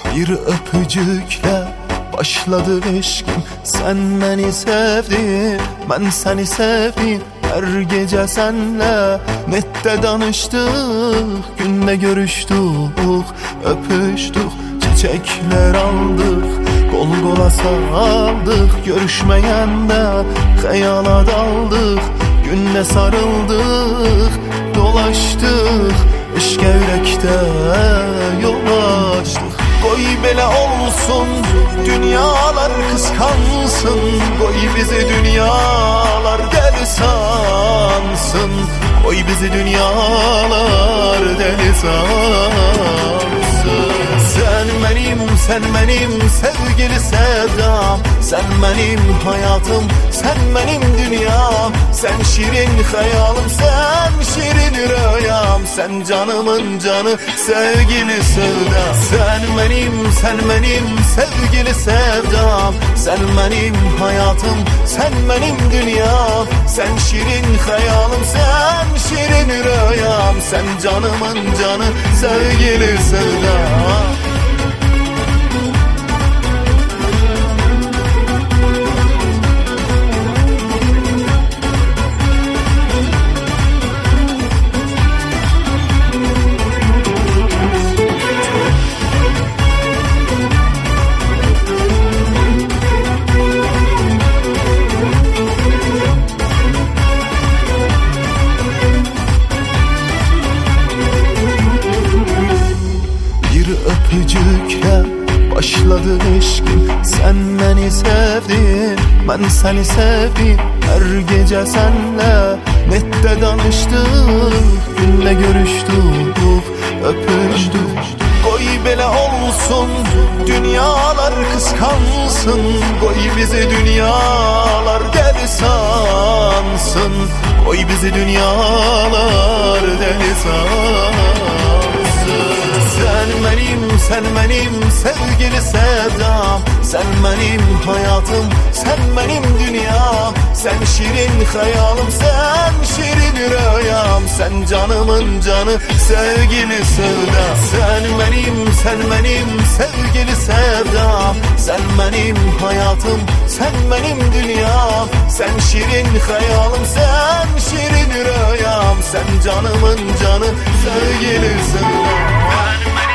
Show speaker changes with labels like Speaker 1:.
Speaker 1: Bir öpücükle başladı eşkim. Sen beni sevdin, ben seni sevdim. Her gece senle nette danıştık, günde görüştük, öpüştük, çiçekler aldık, kol kola sarıldık. Görüşmeyen de hayala daldık, günde sarıldık, dolaştık, eşk yürekte yol açtık. Koy bela olsun, dünyalar kıskansın. Koy bizi dünyalar deli sansın. Koy bizi dünyalar deli sansın. Sen benim sevgili sevdam. Sen benim hayatım, sen benim dünyam. Sen şirin hayalım, sen şirin rüyam. Sen canımın canı, sevgili sevdam. Sen benim sevgili sevdam. Sen benim hayatım, sen benim dünyam. Sen şirin hayalım, sen şirin rüyam. Sen canımın canı, sevgili sevdam. Öpücükle başladı eşkim. Sen beni sevdin, ben seni sevdim. Her gece senle nette danıştık, günde görüştük, öpüştük. Koy bela olsun, dünyalar kıskansın. Koy bizi dünyalar deli sansın. Koy bizi dünyalar deli sansın. Sen benim sevgili sevdam. Sen benim hayatım, sen benim dünyam. Sen şirin hayalım, sen şirin rüyam. Sen canımın canı, sevgili sevdam. Sen benim sevgili sevdam. Sen benim hayatım, sen benim dünyam. Sen şirin hayalım, sen şirin rüyam. Sen canımın canı, sevgili sevdam.